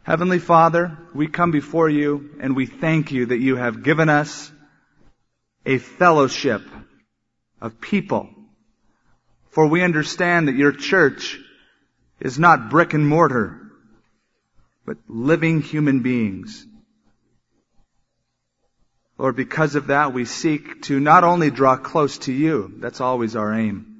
Heavenly Father, we come before you and we thank you that you have given us a fellowship of people. For we understand that your church is not brick and mortar, but living human beings. Lord, because of that, we seek to not only draw close to you, that's always our aim,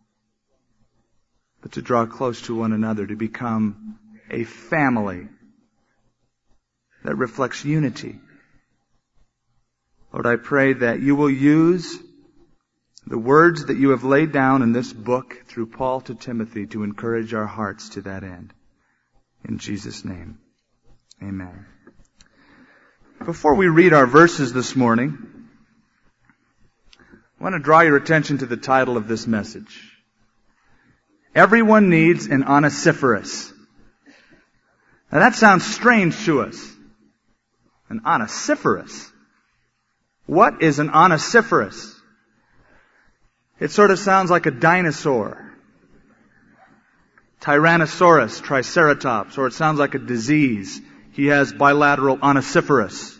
but to draw close to one another, to become a family that reflects unity. Lord, I pray that you will use the words that you have laid down in this book through Paul to Timothy to encourage our hearts to that end. In Jesus' name, amen. Before we read our verses this morning, I want to draw your attention to the title of this message. Everyone needs an Onesiphorus. Now that sounds strange to us. An Onesiphorus. What is an Onesiphorus? It sort of sounds like a dinosaur. Tyrannosaurus, Triceratops, or it sounds like a disease. He has bilateral Onesiphorus.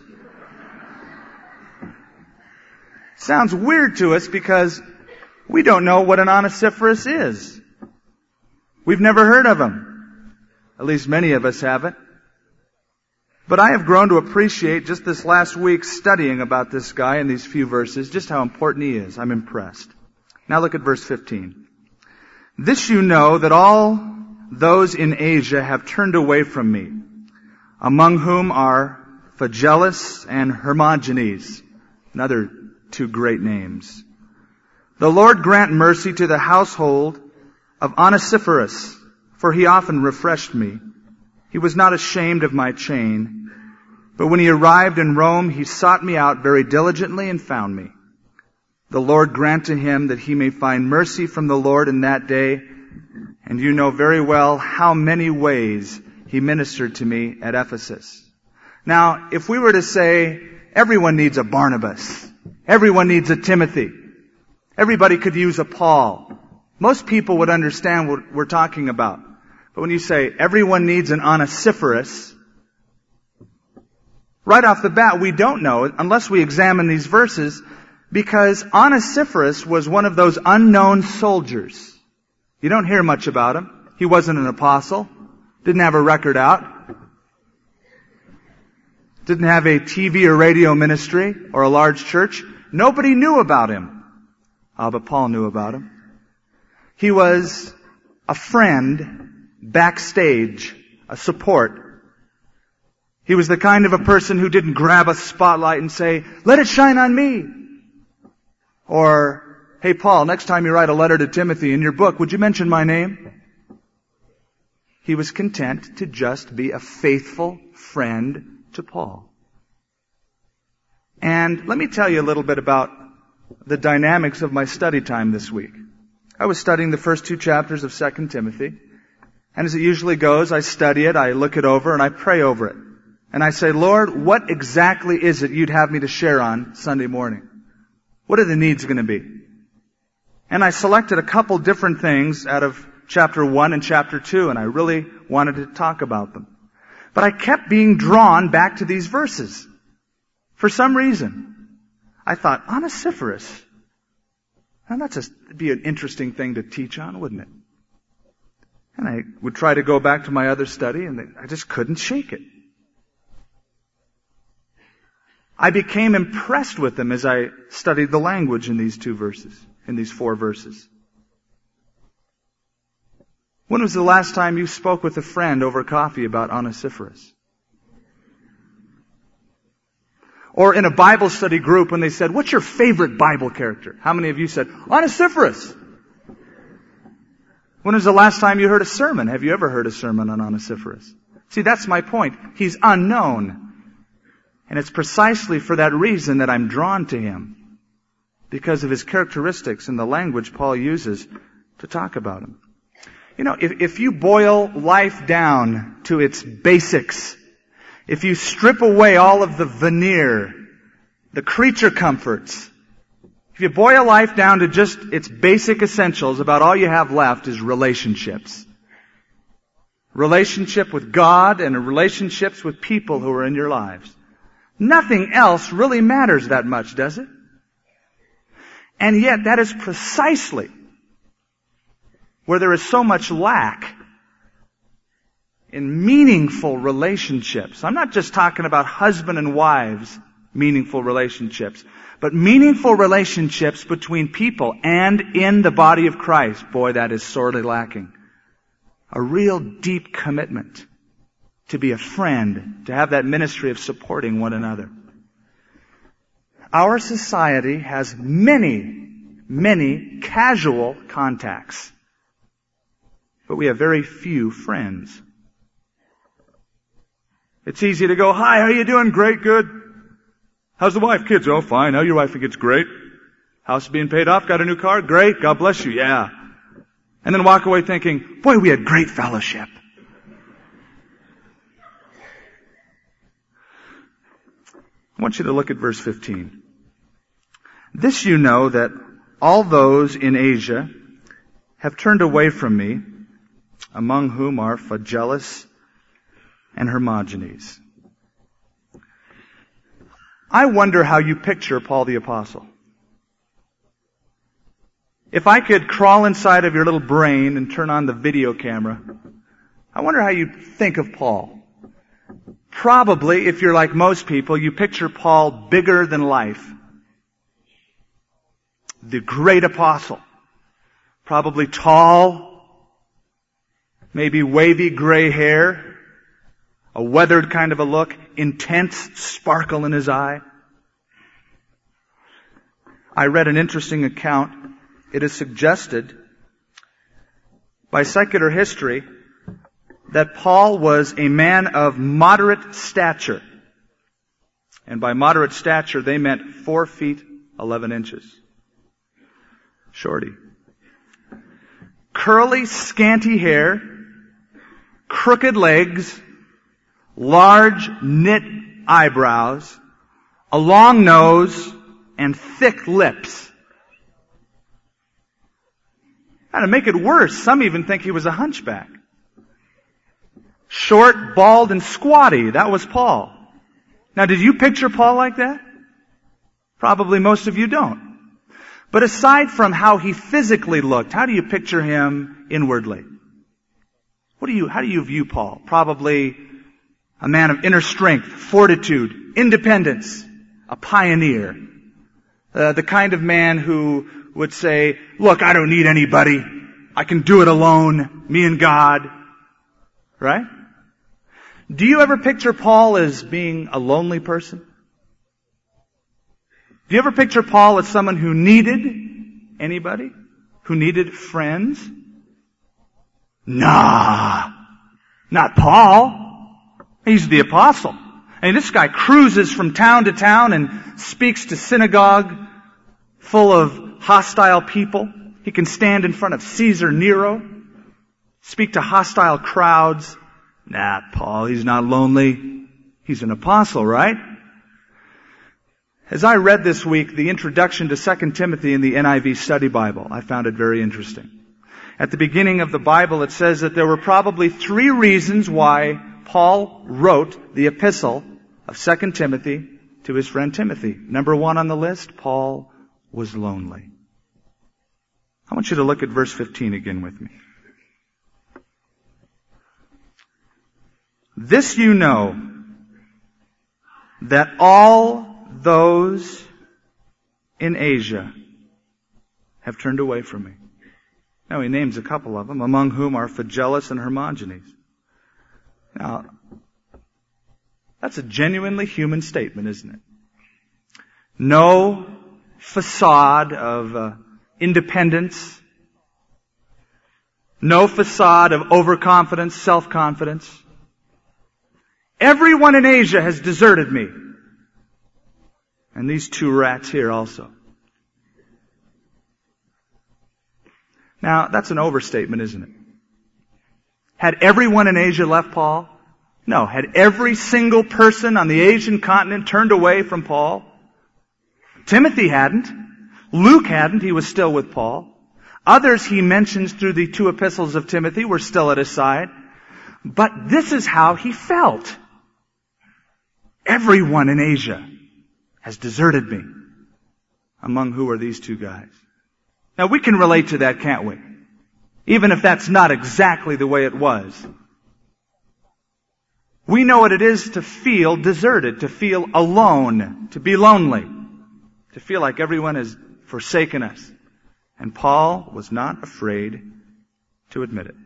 Sounds weird to us because we don't know what an Onesiphorus is. We've never heard of him. At least many of us haven't. But I have grown to appreciate just this last week studying about this guy in these few verses, just how important he is. I'm impressed. Now look at verse 15. This you know that all those in Asia have turned away from me, among whom are Phygellus and Hermogenes, another two great names. The Lord grant mercy to the household of Onesiphorus, for he often refreshed me. He was not ashamed of my chain, but when he arrived in Rome, he sought me out very diligently and found me. The Lord grant to him that he may find mercy from the Lord in that day, and you know very well how many ways he ministered to me at Ephesus. Now, if we were to say, everyone needs a Barnabas, everyone needs a Timothy, everybody could use a Paul, most people would understand what we're talking about. But when you say, everyone needs an Onesiphorus, right off the bat, we don't know, unless we examine these verses, because Onesiphorus was one of those unknown soldiers. You don't hear much about him. He wasn't an apostle. Didn't have a record out. Didn't have a TV or radio ministry or a large church. Nobody knew about him. But Paul knew about him. He was a friend backstage, a support. He was the kind of a person who didn't grab a spotlight and say, let it shine on me. Or, hey Paul, next time you write a letter to Timothy in your book, would you mention my name? He was content to just be a faithful friend to Paul. And let me tell you a little bit about the dynamics of my study time this week. I was studying the first two chapters of 2 Timothy. And as it usually goes, I study it, I look it over, and I pray over it. And I say, Lord, what exactly is it you'd have me to share on Sunday morning? What are the needs going to be? And I selected a couple different things out of chapter 1 and chapter 2, and I really wanted to talk about them. But I kept being drawn back to these verses. For some reason. I thought, Onesiphorus. Now that'd be an interesting thing to teach on, wouldn't it? And I would try to go back to my other study, and I just couldn't shake it. I became impressed with them as I studied the language in these two verses, in these 4 verses. When was the last time you spoke with a friend over coffee about Onesiphorus? Or in a Bible study group when they said, what's your favorite Bible character? How many of you said, Onesiphorus? When was the last time you heard a sermon? Have you ever heard a sermon on Onesiphorus? See, that's my point. He's unknown. And it's precisely for that reason that I'm drawn to him. Because of his characteristics and the language Paul uses to talk about him. You know, if you boil life down to its basics, if you strip away all of the veneer, the creature comforts, if you boil life down to just its basic essentials, about all you have left is relationships. Relationship with God and relationships with people who are in your lives. Nothing else really matters that much, does it? And yet that is precisely where there is so much lack in meaningful relationships. I'm not just talking about husband and wives, meaningful relationships, but meaningful relationships between people and in the body of Christ. Boy, that is sorely lacking. A real deep commitment to be a friend, to have that ministry of supporting one another. Our society has many casual contacts, but we have very few friends. It's easy to go, "Hi, how you doing? Great, good. How's the wife? Kids? Oh, fine. How your wife and kids? Great. House being paid off? Got a new car? Great. God bless you. Yeah." And then walk away thinking, "Boy, we had great fellowship." I want you to look at verse 15. "This you know, that all those in Asia have turned away from me, among whom are Phygelus and Hermogenes." I wonder how you picture Paul the Apostle. If I could crawl inside of your little brain and turn on the video camera, I wonder how you think of Paul. Probably, if you're like most people, you picture Paul bigger than life. The great apostle. Probably tall, maybe wavy gray hair, a weathered kind of a look, intense sparkle in his eye. I read an interesting account. It is suggested by secular history that Paul was a man of moderate stature. And by moderate stature, they meant 4 feet 11 inches. Shorty. Curly, scanty hair, crooked legs, large knit eyebrows, a long nose, and thick lips. Now, to make it worse, some even think he was a hunchback. Short, bald, and squatty. That was Paul. Now, did you picture Paul like that? Probably most of you don't. But aside from how he physically looked, how do you picture him inwardly? How do you view Paul? Probably a man of inner strength, fortitude, independence, a pioneer. The kind of man who would say, "Look, I don't need anybody. I can do it alone, me and God." Right? Do you ever picture Paul as being a lonely person? Do you ever picture Paul as someone who needed anybody? Who needed friends? Nah, not Paul. He's the apostle. I mean, this guy cruises from town to town and speaks to synagogue full of hostile people. He can stand in front of Caesar Nero, speak to hostile crowds. Nah, Paul, he's not lonely. He's an apostle, right? As I read this week the introduction to 2 Timothy in the NIV Study Bible, I found it very interesting. At the beginning of the Bible, it says that there were probably 3 reasons why Paul wrote the epistle of 2 Timothy to his friend Timothy. Number 1 on the list, Paul was lonely. I want you to look at verse 15 again with me. "This you know, that all those in Asia have turned away from me." Now he names a couple of them, among whom are Phygelus and Hermogenes. Now, that's a genuinely human statement, isn't it? No facade of independence. No facade of overconfidence, self-confidence. Everyone in Asia has deserted me. And these 2 rats here also. Now, that's an overstatement, isn't it? Had everyone in Asia left Paul? No. Had every single person on the Asian continent turned away from Paul? Timothy hadn't. Luke hadn't. He was still with Paul. Others he mentions through the 2 epistles of Timothy were still at his side. But this is how he felt. Everyone in Asia has deserted me. Among who are these two guys? Now we can relate to that, can't we? Even if that's not exactly the way it was. We know what it is to feel deserted, to feel alone, to be lonely, to feel like everyone has forsaken us. And Paul was not afraid to admit it.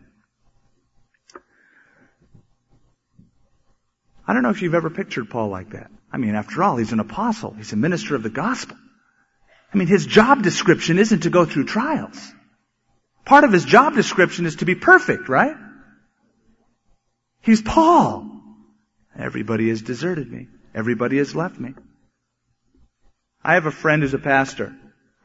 I don't know if you've ever pictured Paul like that. I mean, after all, he's an apostle. He's a minister of the gospel. I mean, his job description isn't to go through trials. Part of his job description is to be perfect, right? He's Paul. Everybody has deserted me. Everybody has left me. I have a friend who's a pastor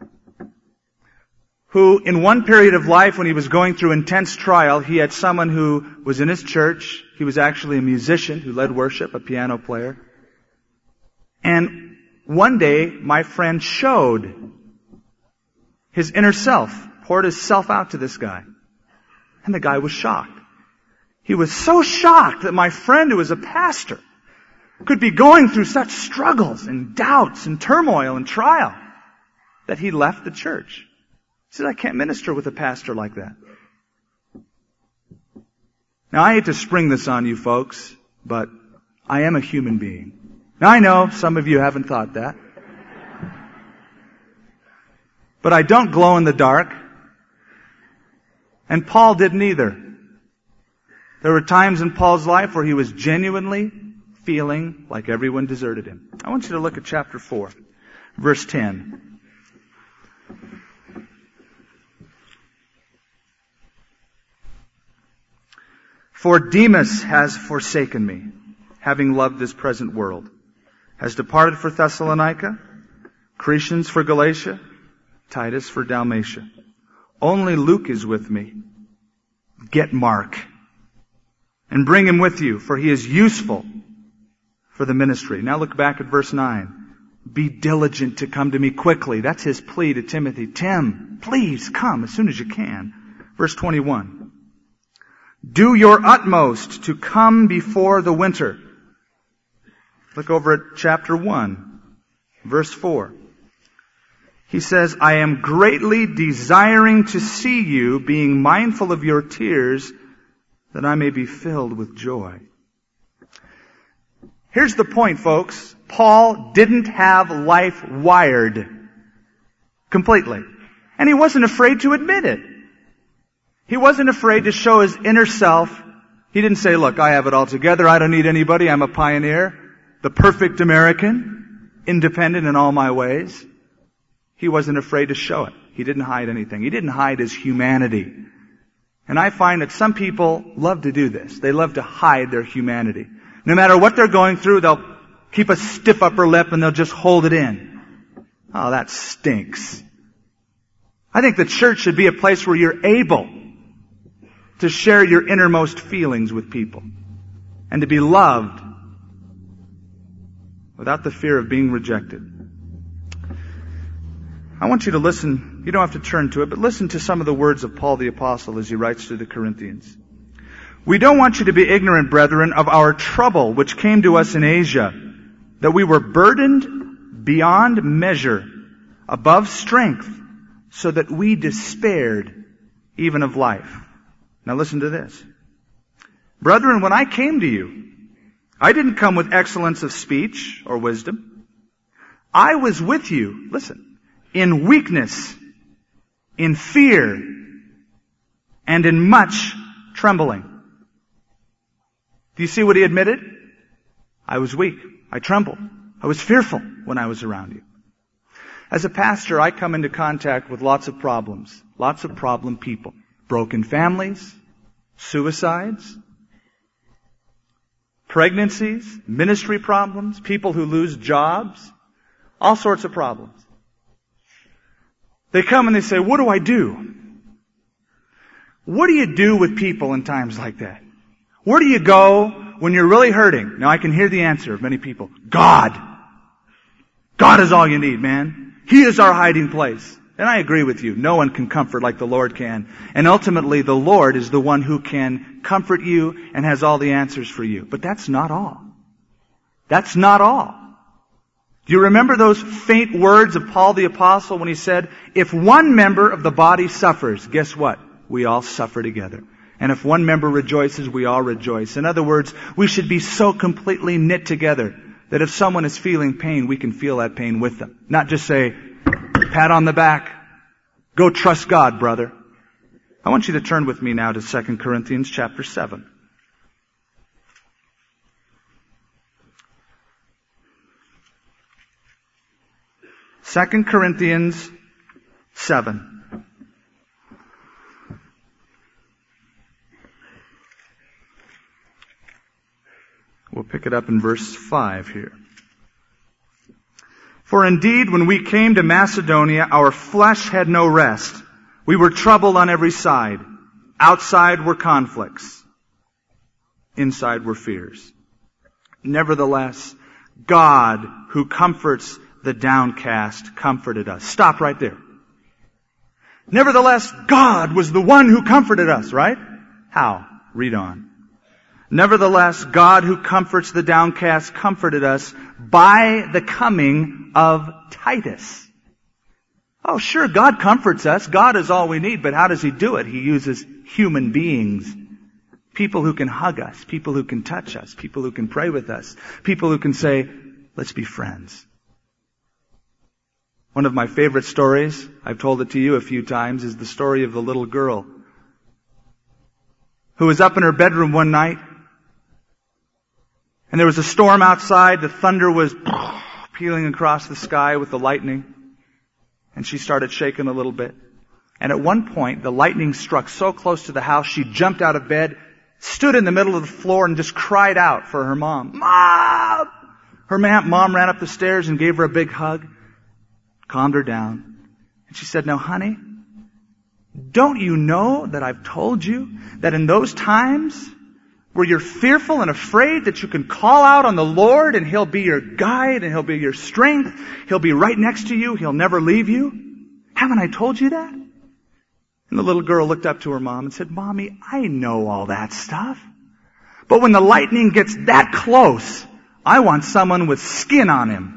who, in one period of life when he was going through intense trial, he had someone who was in his church. He was actually a musician who led worship, a piano player. And one day, my friend showed his inner self, poured his self out to this guy. And the guy was shocked. He was so shocked that my friend, who was a pastor, could be going through such struggles and doubts and turmoil and trial that he left the church. He said, I can't minister with a pastor like that. Now, I hate to spring this on you folks, but I am a human being. Now, I know some of you haven't thought that. But I don't glow in the dark. And Paul didn't either. There were times in Paul's life where he was genuinely feeling like everyone deserted him. I want you to look at chapter 4, verse 10. For Demas has forsaken me, having loved this present world, has departed for Thessalonica, Crescens for Galatia, Titus for Dalmatia. Only Luke is with me. Get Mark and bring him with you, for he is useful for the ministry. Now look back at verse 9. Be diligent to come to me quickly. That's his plea to Timothy. Tim, please come as soon as you can. Verse 21. Do your utmost to come before the winter. Look over at chapter 1, verse 4. He says, I am greatly desiring to see you, being mindful of your tears, that I may be filled with joy. Here's the point, folks. Paul didn't have life wired completely. And he wasn't afraid to admit it. He wasn't afraid to show his inner self. He didn't say, look, I have it all together. I don't need anybody. I'm a pioneer. The perfect American. Independent in all my ways. He wasn't afraid to show it. He didn't hide anything. He didn't hide his humanity. And I find that some people love to do this. They love to hide their humanity. No matter what they're going through, they'll keep a stiff upper lip and they'll just hold it in. Oh, that stinks. I think the church should be a place where you're able to share your innermost feelings with people and to be loved without the fear of being rejected. I want you to listen. You don't have to turn to it, but listen to some of the words of Paul the Apostle as he writes to the Corinthians. We don't want you to be ignorant, brethren, of our trouble which came to us in Asia, that we were burdened beyond measure, above strength, so that we despaired even of life. Now listen to this. Brethren, when I came to you, I didn't come with excellence of speech or wisdom. I was with you, listen, in weakness, in fear, and in much trembling. Do you see what he admitted? I was weak. I trembled. I was fearful when I was around you. As a pastor, I come into contact with lots of problems. Lots of problem people. Broken families, suicides, pregnancies, ministry problems, people who lose jobs, all sorts of problems. They come and they say, what do I do? What do you do with people in times like that? Where do you go when you're really hurting? Now I can hear the answer of many people. God. God is all you need, man. He is our hiding place. And I agree with you. No one can comfort like the Lord can. And ultimately, the Lord is the one who can comfort you and has all the answers for you. But that's not all. That's not all. Do you remember those faint words of Paul the Apostle when he said, if one member of the body suffers, guess what? We all suffer together. And if one member rejoices, we all rejoice. In other words, we should be so completely knit together that if someone is feeling pain, we can feel that pain with them. Not just say, pat on the back, go trust God, brother. I want you to turn with me now to 2 Corinthians chapter 7. 2 Corinthians 7. We'll pick it up in verse 5 here. For indeed, when we came to Macedonia, our flesh had no rest. We were troubled on every side. Outside were conflicts. Inside were fears. Nevertheless, God, who comforts the downcast, comforted us. Stop right there. Nevertheless, God was the one who comforted us, right? How? Read on. Nevertheless, God who comforts the downcast comforted us by the coming of Titus. Oh, sure, God comforts us. God is all we need, but how does He do it? He uses human beings. People who can hug us, people who can touch us, people who can pray with us, people who can say, let's be friends. One of my favorite stories, I've told it to you a few times, is the story of the little girl who was up in her bedroom one night, and there was a storm outside. The thunder was peeling across the sky with the lightning, and she started shaking a little bit. And at one point, the lightning struck so close to the house, she jumped out of bed, stood in the middle of the floor, and just cried out for her mom. Mom! Her mom ran up the stairs and gave her a big hug, calmed her down. And she said, now, honey, don't you know that I've told you that in those times where you're fearful and afraid that you can call out on the Lord and He'll be your guide and He'll be your strength. He'll be right next to you. He'll never leave you. Haven't I told you that? And the little girl looked up to her mom and said, Mommy, I know all that stuff. But when the lightning gets that close, I want someone with skin on him.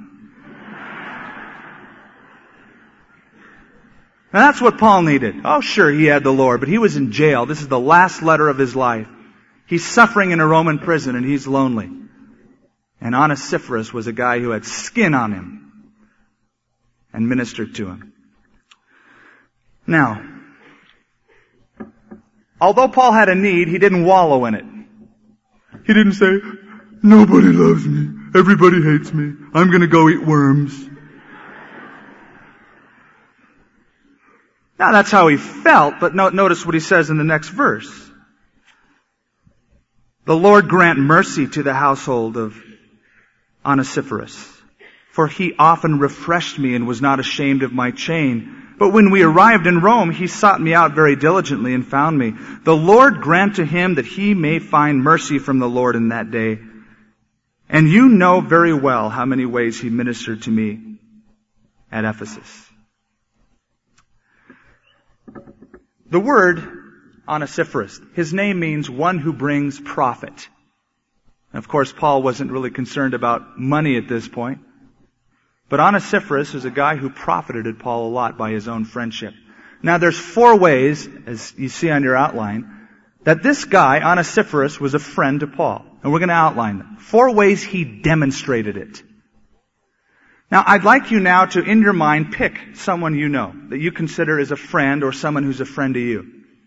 Now that's what Paul needed. Oh, sure, he had the Lord, but he was in jail. This is the last letter of his life. He's suffering in a Roman prison and he's lonely. And Onesiphorus was a guy who had skin on him and ministered to him. Now, although Paul had a need, he didn't wallow in it. He didn't say, nobody loves me. Everybody hates me. I'm going to go eat worms. Now that's how he felt, but notice what he says in the next verse. The Lord grant mercy to the household of Onesiphorus, for he often refreshed me and was not ashamed of my chain. But when we arrived in Rome, he sought me out very diligently and found me. The Lord grant to him that he may find mercy from the Lord in that day. And you know very well how many ways he ministered to me at Ephesus. The word Onesiphorus, his name means one who brings profit. And of course, Paul wasn't really concerned about money at this point. But Onesiphorus is a guy who profited Paul a lot by his own friendship. Now there's 4 ways, as you see on your outline, that this guy, Onesiphorus, was a friend to Paul. And we're going to outline them. 4 ways he demonstrated it. Now, I'd like you now to, in your mind, pick someone you know that you consider as a friend or someone who's a friend to you.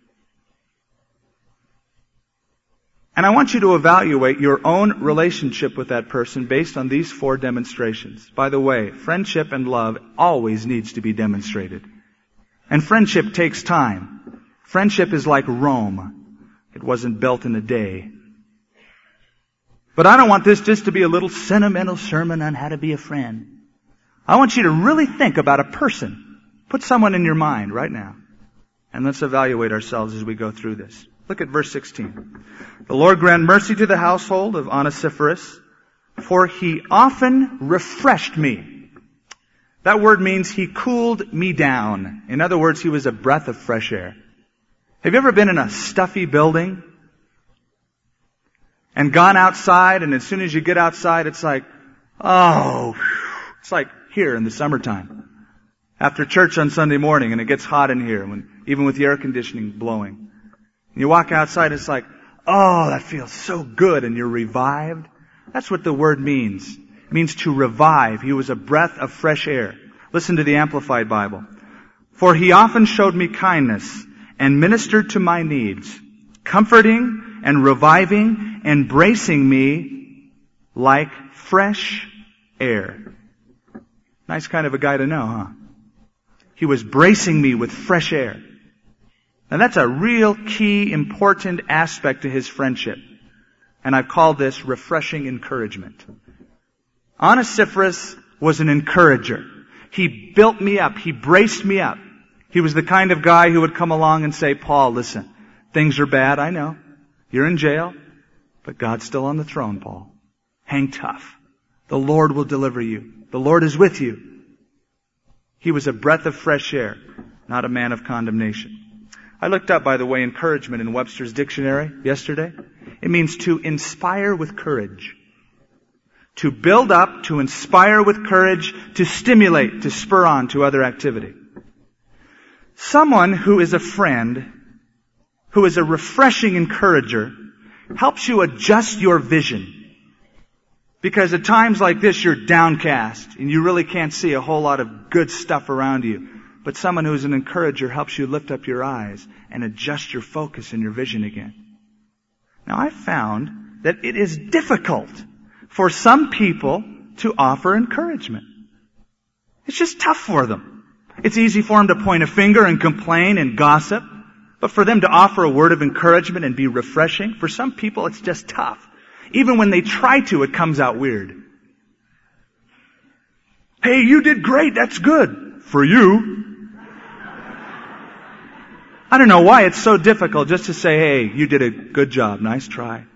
And I want you to evaluate your own relationship with that person based on these 4 demonstrations. By the way, friendship and love always needs to be demonstrated. And friendship takes time. Friendship is like Rome. It wasn't built in a day. But I don't want this just to be a little sentimental sermon on how to be a friend. I want you to really think about a person. Put someone in your mind right now. And let's evaluate ourselves as we go through this. Look at verse 16. The Lord grant mercy to the household of Onesiphorus, for he often refreshed me. That word means he cooled me down. In other words, he was a breath of fresh air. Have you ever been in a stuffy building and gone outside, and as soon as you get outside, it's like, oh, it's like here in the summertime. After church on Sunday morning, and it gets hot in here, even with the air conditioning blowing. And you walk outside, it's like, oh, that feels so good, and you're revived. That's what the word means. It means to revive. He was a breath of fresh air. Listen to the Amplified Bible. For he often showed me kindness and ministered to my needs, comforting and reviving and bracing me like fresh air. Nice kind of a guy to know, huh? He was bracing me with fresh air. Now that's a real key, important aspect to his friendship. And I've called this refreshing encouragement. Onesiphorus was an encourager. He built me up. He braced me up. He was the kind of guy who would come along and say, Paul, listen, things are bad, I know. You're in jail, but God's still on the throne, Paul. Hang tough. The Lord will deliver you. The Lord is with you. He was a breath of fresh air, not a man of condemnation. I looked up, by the way, encouragement in Webster's dictionary yesterday. It means to inspire with courage. To build up, to inspire with courage, to stimulate, to spur on to other activity. Someone who is a friend, who is a refreshing encourager, helps you adjust your vision. Because at times like this, you're downcast and you really can't see a whole lot of good stuff around you. But someone who's an encourager helps you lift up your eyes and adjust your focus and your vision again. Now, I found that it is difficult for some people to offer encouragement. It's just tough for them. It's easy for them to point a finger and complain and gossip. But for them to offer a word of encouragement and be refreshing, for some people it's just tough. Even when they try to, it comes out weird. Hey, you did great. That's good. For you. I don't know why it's so difficult just to say, hey, you did a good job. Nice try.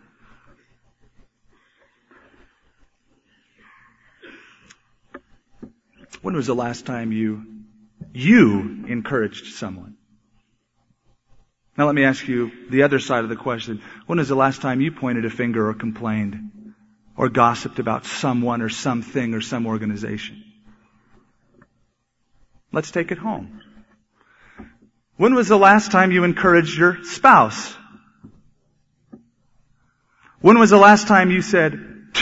When was the last time you encouraged someone? Now let me ask you the other side of the question. When was the last time you pointed a finger or complained or gossiped about someone or something or some organization? Let's take it home. When was the last time you encouraged your spouse? When was the last time you said,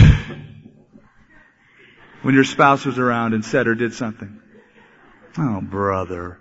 when your spouse was around and said or did something? Oh, brother.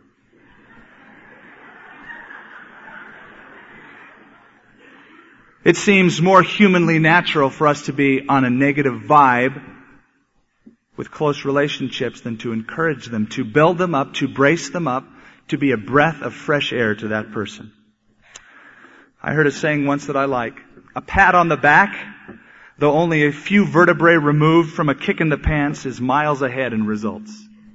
It seems more humanly natural for us to be on a negative vibe with close relationships than to encourage them, to build them up, to brace them up, to be a breath of fresh air to that person. I heard a saying once that I like. A pat on the back, though only a few vertebrae removed from a kick in the pants, is miles ahead in results.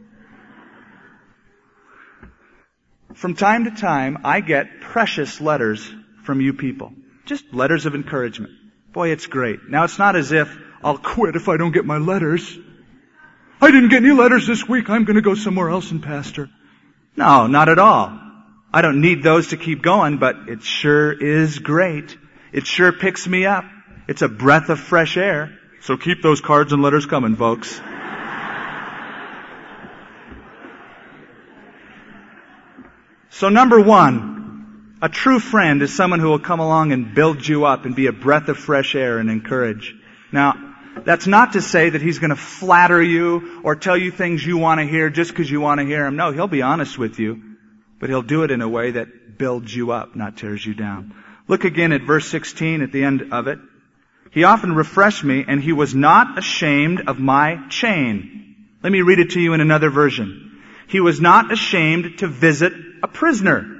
From time to time, I get precious letters from you people. Just letters of encouragement. Boy, it's great. Now, it's not as if I'll quit if I don't get my letters. I didn't get any letters this week. I'm going to go somewhere else and pastor. No, not at all. I don't need those to keep going, but it sure is great. It sure picks me up. It's a breath of fresh air. So keep those cards and letters coming, folks. So number one, a true friend is someone who will come along and build you up and be a breath of fresh air and encourage. Now, that's not to say that he's going to flatter you or tell you things you want to hear just because you want to hear him. No, he'll be honest with you, but he'll do it in a way that builds you up, not tears you down. Look again at verse 16 at the end of it. He often refreshed me, and he was not ashamed of my chain. Let me read it to you in another version. He was not ashamed to visit a prisoner.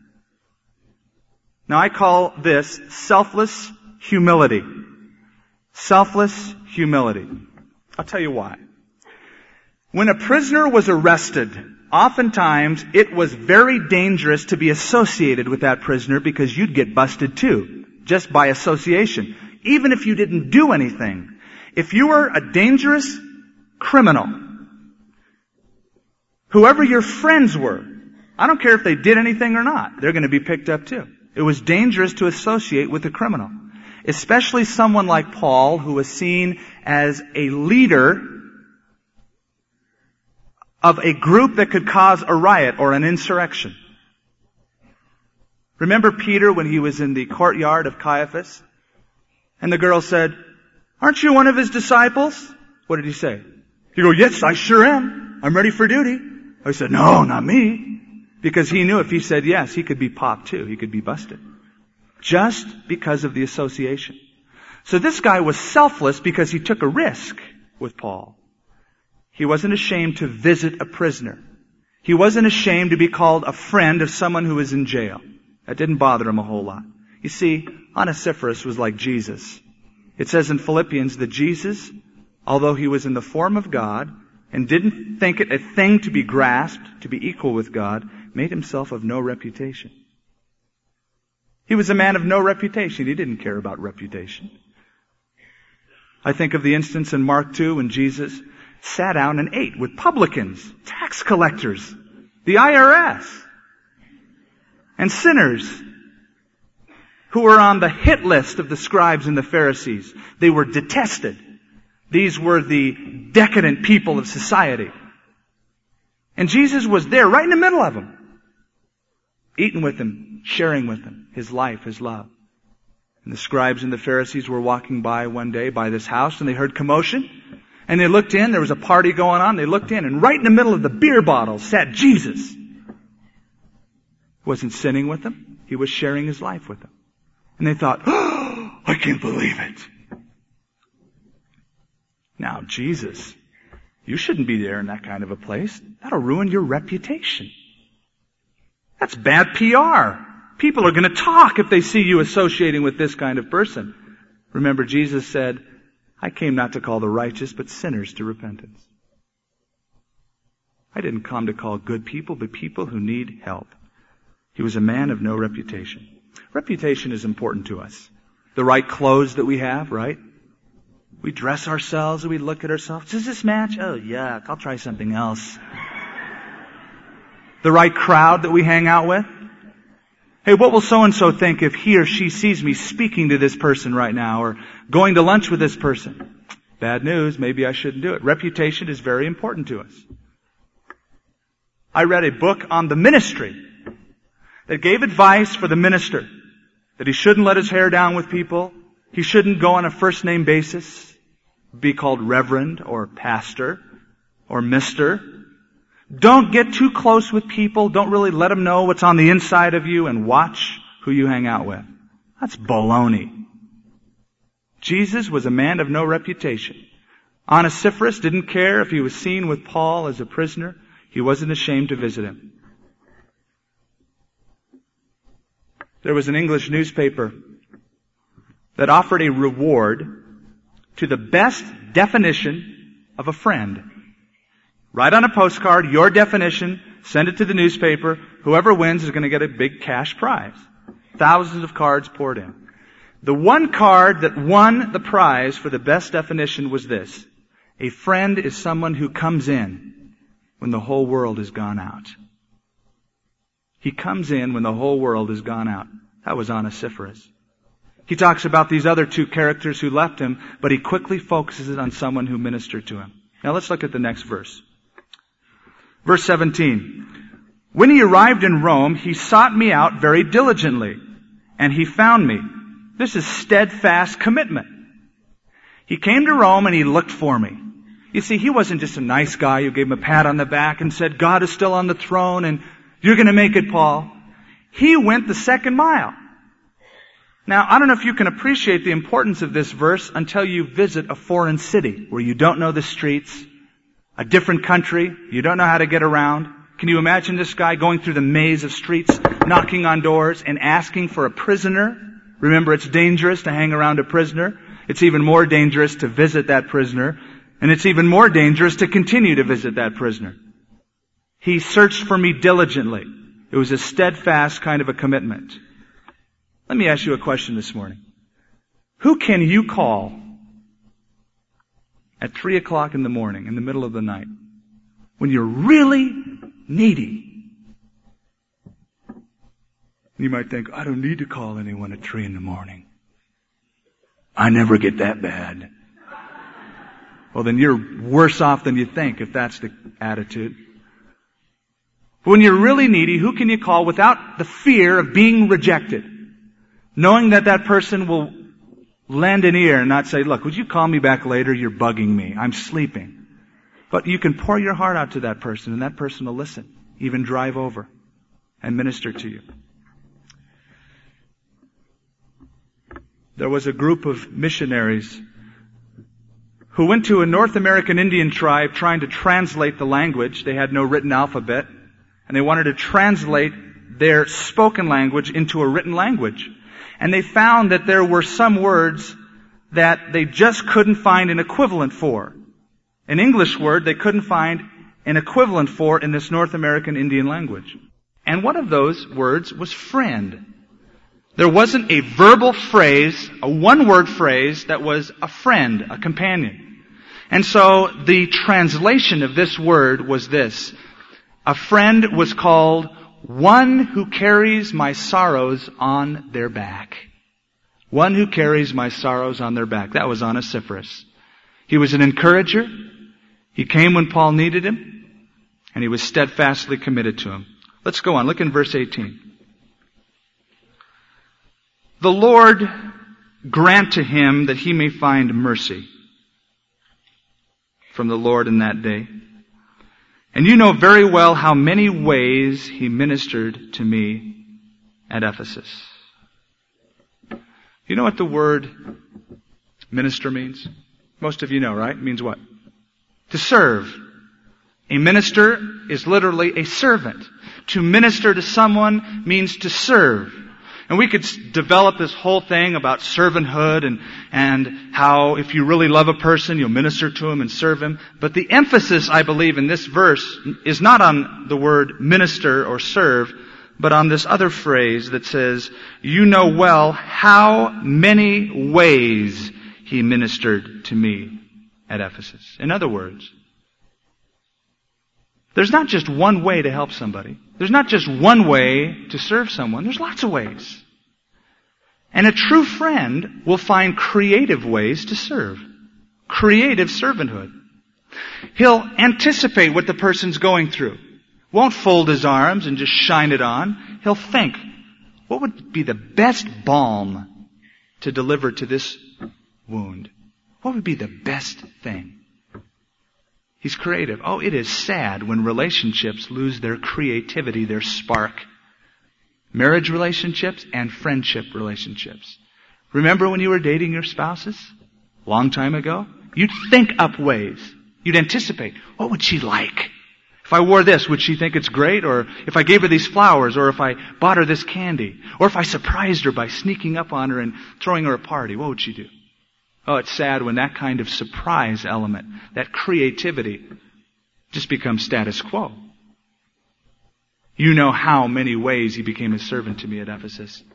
Now I call this selfless humility. Selfless humility. I'll tell you why. When a prisoner was arrested, oftentimes it was very dangerous to be associated with that prisoner because you'd get busted too, just by association. Even if you didn't do anything. If you were a dangerous criminal, Whoever your friends were, I don't care if they did anything or not, they're going to be picked up too. It was dangerous to associate with a criminal, especially someone like Paul, who was seen as a leader of a group that could cause a riot or an insurrection. Remember Peter when he was in the courtyard of Caiaphas? And the girl said, "Aren't you one of his disciples?" What did he say? He go, "Yes, I sure am. I'm ready for duty." I said, "No, not me." Because he knew if he said yes, he could be popped too. He could be busted. Just because of the association. So this guy was selfless because he took a risk with Paul. He wasn't ashamed to visit a prisoner. He wasn't ashamed to be called a friend of someone who was in jail. That didn't bother him a whole lot. You see, Onesiphorus was like Jesus. It says in Philippians that Jesus, although he was in the form of God and didn't think it a thing to be grasped, to be equal with God, made himself of no reputation. He was a man of no reputation. He didn't care about reputation. I think of the instance in Mark 2 when Jesus sat down and ate with publicans, tax collectors, the IRS, and sinners who were on the hit list of the scribes and the Pharisees. They were detested. These were the decadent people of society. And Jesus was there right in the middle of them, eating with them, sharing with them his life, his love. And the scribes and the Pharisees were walking by one day by this house, and they heard commotion. And they looked in, there was a party going on. They looked in, and right in the middle of the beer bottles sat Jesus. He wasn't sinning with them. He was sharing his life with them. And they thought, "Oh, I can't believe it." Now, Jesus, you shouldn't be there in that kind of a place. That'll ruin your reputation. That's bad PR. People are going to talk if they see you associating with this kind of person. Remember, Jesus said, "I came not to call the righteous, but sinners to repentance." I didn't come to call good people, but people who need help. He was a man of no reputation. Reputation is important to us. The right clothes that we have, right? We dress ourselves and we look at ourselves. Does this match? Oh, yuck, I'll try something else. The right crowd that we hang out with. Hey, what will so-and-so think if he or she sees me speaking to this person right now or going to lunch with this person? Bad news, maybe I shouldn't do it. Reputation is very important to us. I read a book on the ministry that gave advice for the minister, that he shouldn't let his hair down with people, he shouldn't go on a first name basis, be called reverend or pastor or mister. Don't get too close with people. Don't really let them know what's on the inside of you, and watch who you hang out with. That's baloney. Jesus was a man of no reputation. Onesiphorus didn't care if he was seen with Paul as a prisoner. He wasn't ashamed to visit him. There was an English newspaper that offered a reward to the best definition of a friend. Write on a postcard your definition, send it to the newspaper. Whoever wins is going to get a big cash prize. Thousands of cards poured in. The one card that won the prize for the best definition was this: a friend is someone who comes in when the whole world has gone out. He comes in when the whole world has gone out. That was Onesiphorus. He talks about these other two characters who left him, but he quickly focuses it on someone who ministered to him. Now let's look at the next verse. Verse 17. When he arrived in Rome, he sought me out very diligently, and he found me. This is steadfast commitment. He came to Rome and he looked for me. You see, he wasn't just a nice guy who gave him a pat on the back and said, "God is still on the throne and you're going to make it, Paul." He went the second mile. Now, I don't know if you can appreciate the importance of this verse until you visit a foreign city where you don't know the streets, a different country, you don't know how to get around. Can you imagine this guy going through the maze of streets, knocking on doors and asking for a prisoner? Remember, it's dangerous to hang around a prisoner. It's even more dangerous to visit that prisoner. And it's even more dangerous to continue to visit that prisoner. He searched for me diligently. It was a steadfast kind of a commitment. Let me ask you a question this morning. Who can you call at 3 o'clock in the morning, in the middle of the night, when you're really needy. You might think, I don't need to call anyone at 3 a.m. I never get that bad. Well, then you're worse off than you think if that's the attitude. When you're really needy, who can you call without the fear of being rejected? Knowing that that person will lend an ear and not say, look, would you call me back later? You're bugging me. I'm sleeping. But you can pour your heart out to that person and that person will listen, even drive over and minister to you. There was a group of missionaries who went to a North American Indian tribe trying to translate the language. They had no written alphabet, and they wanted to translate their spoken language into a written language. And they found that there were some words that they just couldn't find an equivalent for. An English word they couldn't find an equivalent for in this North American Indian language. And one of those words was friend. There wasn't a verbal phrase, a one-word phrase that was a friend, a companion. And so the translation of this word was this. A friend was called one who carries my sorrows on their back. One who carries my sorrows on their back. That was Onesiphorus. He was an encourager. He came when Paul needed him, and he was steadfastly committed to him. Let's go on. Look in verse 18. The Lord grant to him that he may find mercy from the Lord in that day. And you know very well how many ways he ministered to me at Ephesus. You know what the word minister means? Most of you know, right? It means what? To serve. A minister is literally a servant. To minister to someone means to serve. And we could develop this whole thing about servanthood and how if you really love a person, you'll minister to him and serve him. But the emphasis, I believe, in this verse is not on the word minister or serve, but on this other phrase that says, you know well how many ways he ministered to me at Ephesus. In other words, there's not just one way to help somebody. There's not just one way to serve someone. There's lots of ways. And a true friend will find creative ways to serve. Creative servanthood. He'll anticipate what the person's going through. Won't fold his arms and just shine it on. He'll think, what would be the best balm to deliver to this wound? What would be the best thing? He's creative. Oh, it is sad when relationships lose their creativity, their spark. Marriage relationships and friendship relationships. Remember when you were dating your spouses? A long time ago? You'd think up ways. You'd anticipate, what would she like? If I wore this, would she think it's great? Or if I gave her these flowers? Or if I bought her this candy? Or if I surprised her by sneaking up on her and throwing her a party? What would she do? Oh, it's sad when that kind of surprise element, that creativity, just becomes status quo. You know how many ways he became a servant to me at Ephesus.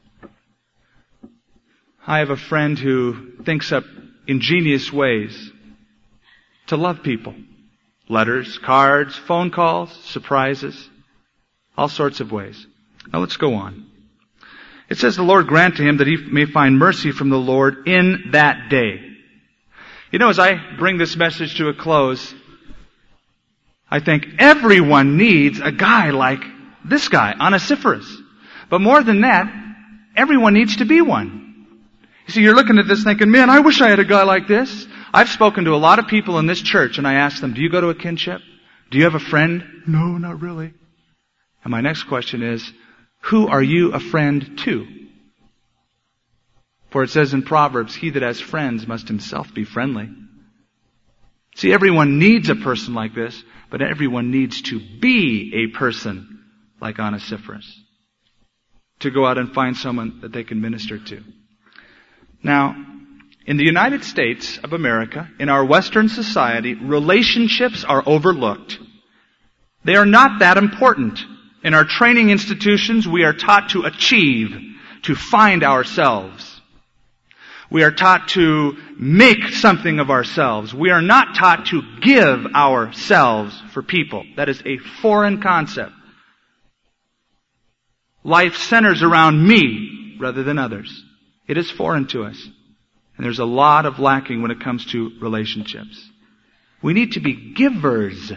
I have a friend who thinks up ingenious ways to love people. Letters, cards, phone calls, surprises, all sorts of ways. Now let's go on. It says the Lord grant to him that he may find mercy from the Lord in that day. You know, as I bring this message to a close, I think everyone needs a guy like this guy, Onesiphorus. But more than that, everyone needs to be one. You see, you're looking at this thinking, man, I wish I had a guy like this. I've spoken to a lot of people in this church and I ask them, do you go to a kinship? Do you have a friend? No, not really. And my next question is, who are you a friend to? For it says in Proverbs, he that has friends must himself be friendly. See, everyone needs a person like this, but everyone needs to be a person like Onesiphorus. To go out and find someone that they can minister to. Now, in the United States of America, in our Western society, relationships are overlooked. They are not that important. In our training institutions, we are taught to achieve, to find ourselves. We are taught to make something of ourselves. We are not taught to give ourselves for people. That is a foreign concept. Life centers around me rather than others. It is foreign to us. And there's a lot of lacking when it comes to relationships. We need to be givers.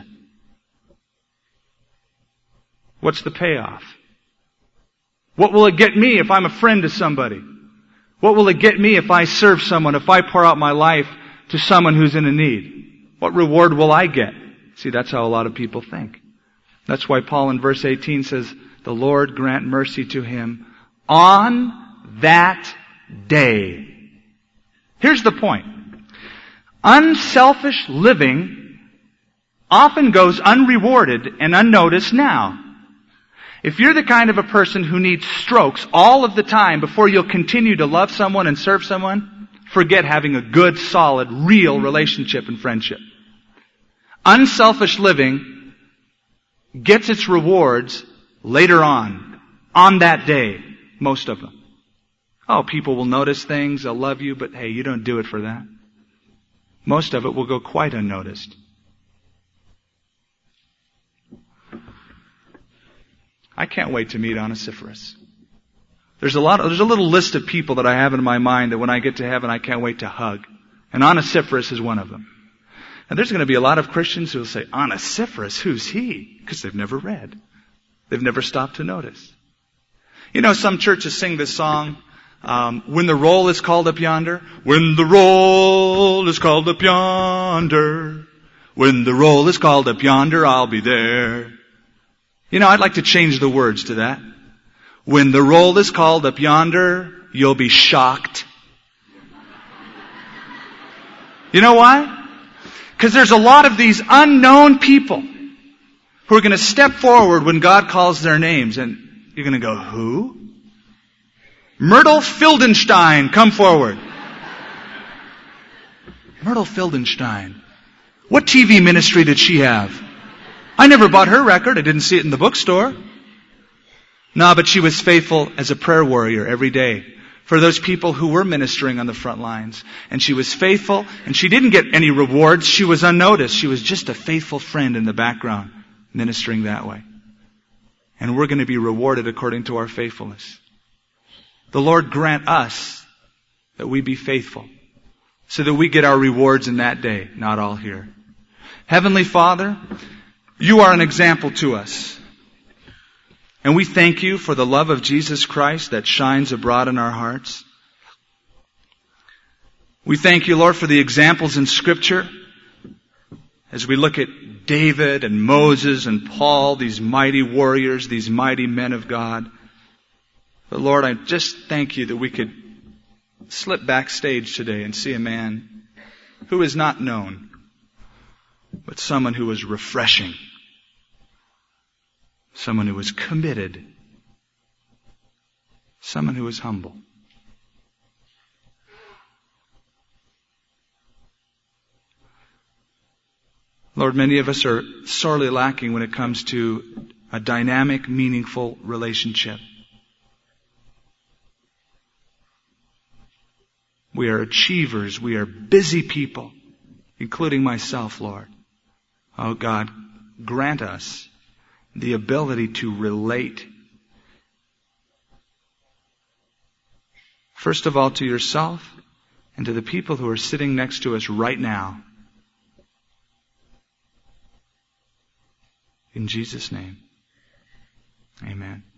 What's the payoff? What will it get me if I'm a friend to somebody? What will it get me if I serve someone, if I pour out my life to someone who's in a need? What reward will I get? See, that's how a lot of people think. That's why Paul in verse 18 says, the Lord grant mercy to him on that day. Here's the point. Unselfish living often goes unrewarded and unnoticed now. If you're the kind of a person who needs strokes all of the time before you'll continue to love someone and serve someone, forget having a good, solid, real relationship and friendship. Unselfish living gets its rewards later on that day, most of them. Oh, people will notice things, they'll love you, but hey, you don't do it for that. Most of it will go quite unnoticed. I can't wait to meet Onesiphorus. There's a little list of people that I have in my mind that when I get to heaven I can't wait to hug. And Onesiphorus is one of them. And there's going to be a lot of Christians who will say, Onesiphorus, who's he? Because they've never read. They've never stopped to notice. You know, some churches sing this song, when the roll is called up yonder. When the roll is called up yonder. When the roll is called up yonder, I'll be there. You know, I'd like to change the words to that. When the roll is called up yonder, you'll be shocked. You know why? Because there's a lot of these unknown people who are going to step forward when God calls their names. And you're going to go, who? Myrtle Fildenstein, come forward. Myrtle Fildenstein. What TV ministry did she have? I never bought her record. I didn't see it in the bookstore. No, but she was faithful as a prayer warrior every day for those people who were ministering on the front lines. And she was faithful, and she didn't get any rewards. She was unnoticed. She was just a faithful friend in the background, ministering that way. And we're going to be rewarded according to our faithfulness. The Lord grant us that we be faithful so that we get our rewards in that day, not all here. Heavenly Father, you are an example to us. And we thank you for the love of Jesus Christ that shines abroad in our hearts. We thank you, Lord, for the examples in Scripture as we look at David and Moses and Paul, these mighty warriors, these mighty men of God. But Lord, I just thank you that we could slip backstage today and see a man who is not known, but someone who is refreshing. Someone who is committed. Someone who is humble. Lord, many of us are sorely lacking when it comes to a dynamic, meaningful relationship. We are achievers. We are busy people, including myself, Lord. Oh God, grant us the ability to relate. First of all, to yourself and to the people who are sitting next to us right now. In Jesus' name, amen.